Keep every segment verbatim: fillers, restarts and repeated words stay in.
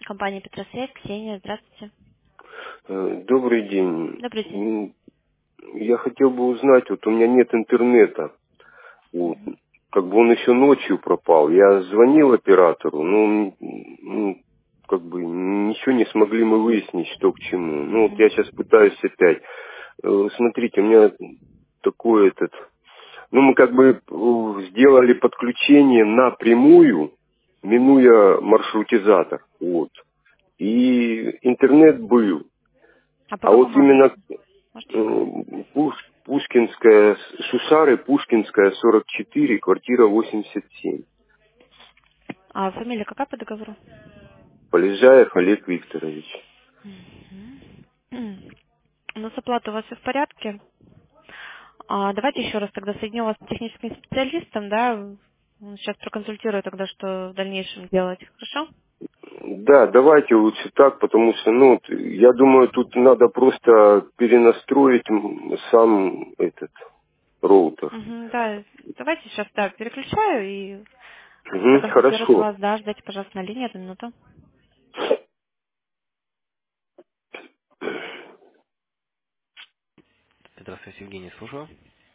Компания Петросвязь, Ксения, здравствуйте. Э, Добрый день. Добрый день. М, Я хотел бы узнать, вот у меня нет интернета. Вот. Мгм. Как бы он еще ночью пропал. Я звонил оператору, но м, ну, как бы ничего не смогли мы выяснить, что к чему. Ну вот я Мгм. сейчас пытаюсь опять. Э, Смотрите, у меня такой этот... Ну мы как бы э, сделали подключение напрямую, минуя маршрутизатор. Вот. И интернет был. А по А вот какому именно адресу? Можете сказать? М, Пуш- Пушкинская, Шушары, Пушкинская, сорок четыре, квартира восемьдесят семь. А фамилия какая по договору? Полежаев Олег Викторович. Мгм. Ну, с оплатой у вас все в порядке. А, давайте еще раз тогда соединю вас с техническим специалистом, да? Он сейчас проконсультирую тогда, что в дальнейшем делать. Хорошо? Да, давайте лучше так, потому что, ну, вот, я думаю, тут надо просто перенастроить м, сам этот роутер. Мгм, да, давайте сейчас, да, переключаю и Мгм, проконсультируют хорошо. вас, да, ждайте, пожалуйста, на линии одну минуту. Здравствуйте, Евгений, слушаю.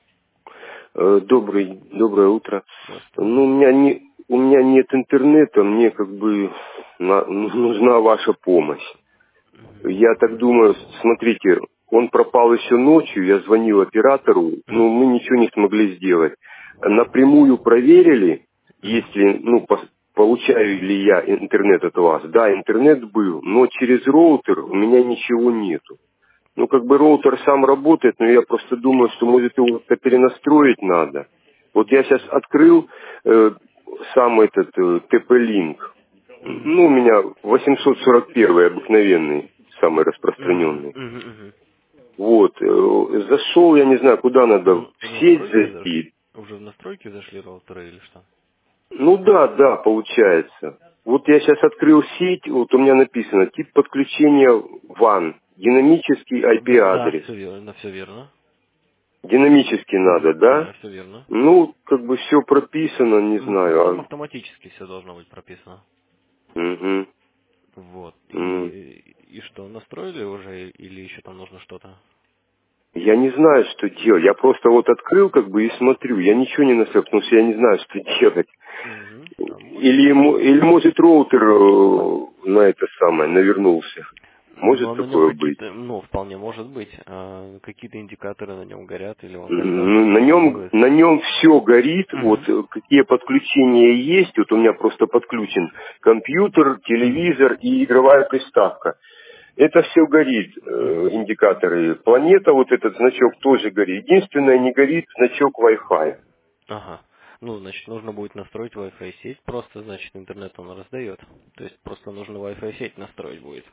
Э, Добрый, доброе утро. Здравствуйте. Ну, у меня не, у меня нет интернета, мне как бы на- нужна ваша помощь. Я так думаю, смотрите, он пропал еще ночью, я звонил оператору, но Мгм. мы ничего не смогли сделать. Напрямую проверили, Мгм. если, ну, пос- получаю ли я интернет от вас. Да, интернет был, но через роутер у меня ничего нету. Ну, как бы роутер сам работает, но я просто думаю, что, может, его как-то перенастроить надо. Вот я сейчас открыл э, сам этот э, ти пи-Link. Мгм. Ну, у меня восемьсот сорок один обыкновенный, самый Мгм. распространенный. Мгм. Мгм. Вот, э, зашел, я не знаю, куда надо, Уже, в в сеть настройки зашли? зайти. Уже в настройки зашли роутера или что? Ну да, да, получается. Вот я сейчас открыл сеть, вот у меня написано, тип подключения ван, динамический Да, да, ай пи-адрес. все верно, все верно. Динамически надо, Да, да? все верно. Ну, как бы все прописано, не М, Ну, там знаю. автоматически все должно быть прописано. А, мгм, Вот. м. И, и что, настроили уже или еще там нужно что-то? Я не знаю, что делать. Я просто вот открыл как бы и смотрю. Я ничего не настроил, потому что я не знаю, что делать. Угу. А может, Или, ему- или может роутер э, на это самое навернулся. Может но на нем такое быть. какие-то, ну, вполне может быть, а, какие-то индикаторы на нем горят, или он каждый раз М, На нем, сигнализирует. на нем все горит, вот Угу. э, какие подключения есть, вот у меня просто подключен компьютер, телевизор и игровая приставка. Это все горит, э, Угу. индикаторы. Планета, вот этот значок тоже горит. Единственное, не горит значок Wi-Fi. Ага. Ну, значит, нужно будет настроить Wi-Fi сеть, просто, значит, интернет он раздает. То есть просто нужно Wi-Fi сеть настроить будет.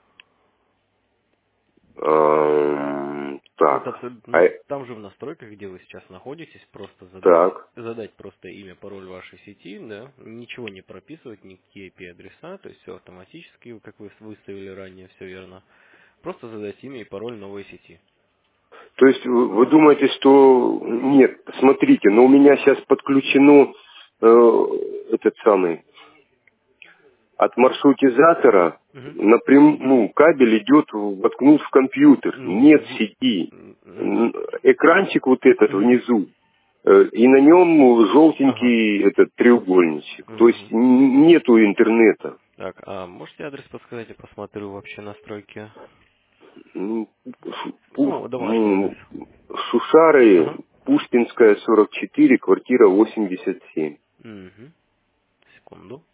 Эм, Это Так, абсолютно, а, ну, там же в настройках, где вы сейчас находитесь, просто задать, так. задать просто имя, пароль вашей сети, да, ничего не прописывать, никакие ай пи-адреса, то есть все автоматически, как вы выставили ранее, все верно. Просто задать имя и пароль новой сети. То есть вы, вы думаете, что... Нет, смотрите, но у меня сейчас подключено э, этот самый... От маршрутизатора Угу. напрямую, ну, кабель идет, воткнут в компьютер. Нет Ну, сети. м, М, Экранчик вот этот мгм. внизу. э, И на нем Ага. желтенький этот треугольничек. То есть Мгм. н- нету интернета. Так, а можете адрес подсказать? Я посмотрю вообще настройки. М, Шу- Ну, Пух- домашний адрес. м, Шушары, Ага. Пушкинская, сорок четыре, квартира восемьдесят семь. Угу. Секунду.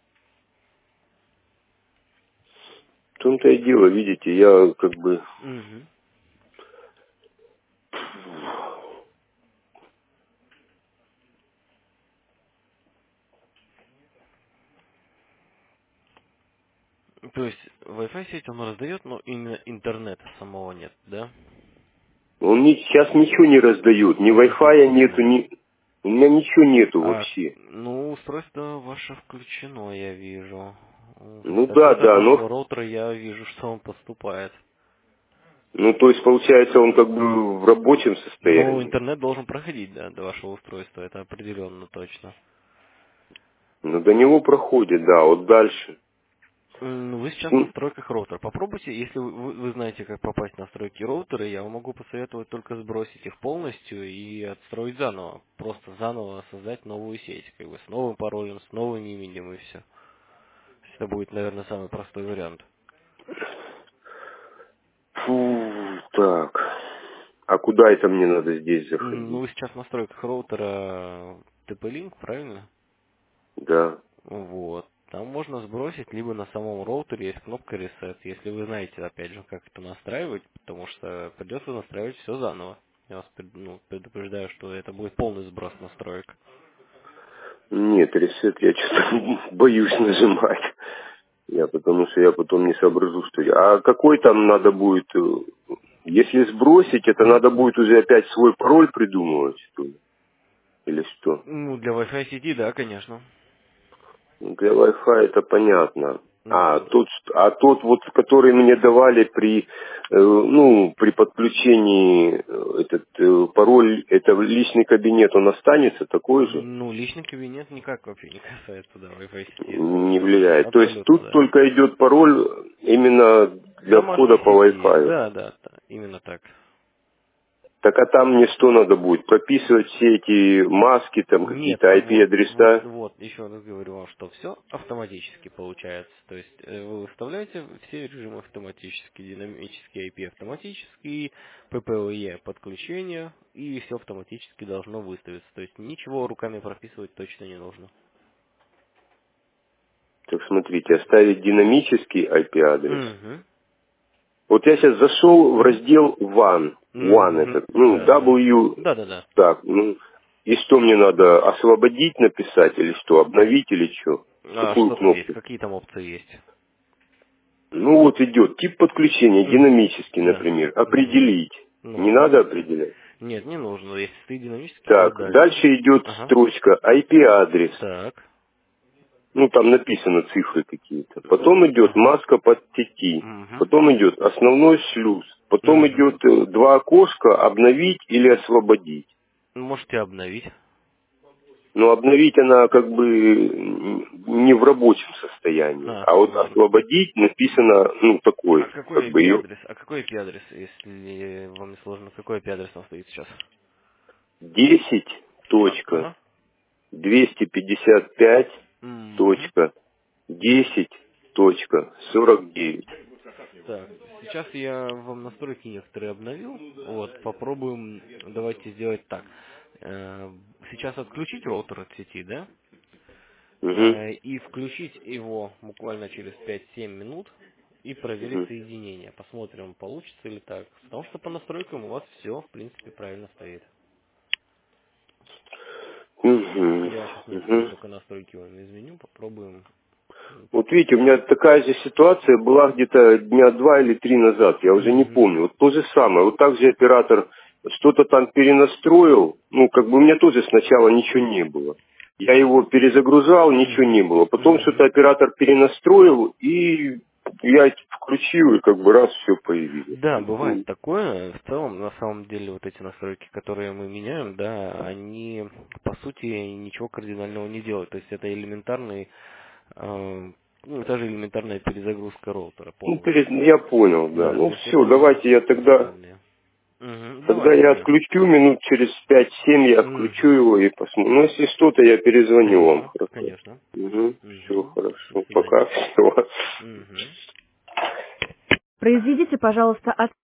В том-то и дело, видите, я как бы... Угу. То есть Wi-Fi сеть он раздает, но именно интернета самого нет, да? Он ни- сейчас ничего не раздает, ни Ничего Wi-Fi нету, включено. ни... У меня ничего нету А, вообще. ну, устройство ваше включено, я вижу. То Ну есть да, ответ от да, вашего но... роутера я вижу, что он поступает. Ну, то есть, получается, он как бы в рабочем Но состоянии. интернет должен проходить, да, до вашего устройства, это определенно точно. Но до него проходит, да, вот дальше. М, Вы сейчас в М, настройках роутера. Попробуйте, если вы, вы- вы знаете, как попасть в настройки роутера, я вам могу посоветовать только сбросить их полностью и отстроить заново. Просто заново создать новую сеть, как бы с новым паролем, с новым именем и все. Это будет, наверное, самый простой вариант. Фу, так. А куда это мне надо здесь М, Ну, заходить? вы сейчас в настройках роутера ти пи-Link, правильно? Да. Вот. Там можно сбросить, либо на самом роутере есть кнопка Reset, если вы знаете, опять же, как это настраивать, потому что придется настраивать все заново. Я вас пред- ну, предупреждаю, что это будет полный сброс настроек. Нет, ресет я что-то боюсь нажимать. Я потому что я потом не соображу, что я. А какой там надо будет? э, Если сбросить, это надо будет уже опять свой пароль придумывать, что ли? Или что? Ну, для Wi-Fi сети, да, конечно. Ну, для Wi-Fi это понятно. А Ну, тот, ст- а тот вот, который мне давали при, э, ну, при подключении э, этот э, пароль, это в личный кабинет, он останется такой же? ну, личный кабинет никак вообще не касается, да, Wi-Fi сети. Не Это влияет. То есть абсолютно, тут да. только идет пароль именно для входа Домашней по сети, Wi-Fi. да, да, да, именно так. Так а там мне что надо будет? Прописывать все эти маски, там Нет, какие-то а вот, вот, ай пи-адреса? вот, еще раз говорю вам, что все автоматически получается. То есть э, вы выставляете все режимы автоматически, динамический ай пи автоматический, пи пи о и подключение, и все автоматически должно выставиться. То есть ничего руками прописывать точно не нужно. Так смотрите, оставить динамический ай пи-адрес. Угу. Вот я сейчас зашел в Угу. раздел One. One Угу. этот, ну, Да, да. W, Да, да, да. так, ну, и что мне надо, освободить написать или что, обновить или что? А Какую что там есть? кнопку? Какие там опции есть? Ну вот идет тип подключения, Угу. динамический, Да. например, Угу. определить. Не Ну. надо определять. Нет, не нужно. Если ты динамический, то Так, дальше. дальше идет Ага. строчка ай пи-адрес. Так. Ну, там написано цифры какие-то. Потом идет Ага. маска под сети. Угу. Потом идет основной шлюз. Потом Угу. идет э, два окошка обновить или освободить. Можете обновить. Но обновить она как бы м, не в рабочем состоянии. А, А вот ладно. освободить написано, ну, А такой, какой как бы ее ай пи адрес? А какой ай пи адрес, если вам не сложно, какой ай пи адрес там стоит сейчас? десять А, точка ага. двести пятьдесят пять Угу. точка десять точка сорок девять. Так, сейчас я вам настройки некоторые обновил. Вот, попробуем, давайте сделать так. Э, Сейчас отключить роутер от сети, да? Угу, Э, И включить его буквально через пять-семь минут и проверить угу, соединение. Посмотрим, получится ли так. Потому что по настройкам у вас все, в принципе, правильно стоит. угу, Я сейчас некоторые угу. только настройки вам изменю, попробуем. Вот видите, у меня такая же ситуация была где-то дня два или три назад, я уже не Угу. помню. Вот то же самое, вот так же оператор что-то там перенастроил, ну, как бы у меня тоже сначала ничего не было. Я его перезагружал, ничего Угу. не было. Потом что-то Угу. оператор перенастроил, и я включил, и как бы раз все появилось. Да, бывает Ну, такое. В целом, на самом деле, вот эти настройки, которые мы меняем, да, они, по сути, ничего кардинального не делают. То есть это элементарный, э, ну, это же элементарная перезагрузка роутера ну, полностью. перед- я понял, да. Да, то Ну есть все, это не давайте я какие-то тогда кардинальные. Угу, Тогда я давайте, да. отключу минут через пять-семь, я включу Угу. его и посмотрю. Ну, если что-то, я перезвоню вам. Конечно, Хорошо. конечно. Угу. Все Угу. До хорошо. Пока. свидания. Все. Угу. Произведите, пожалуйста, от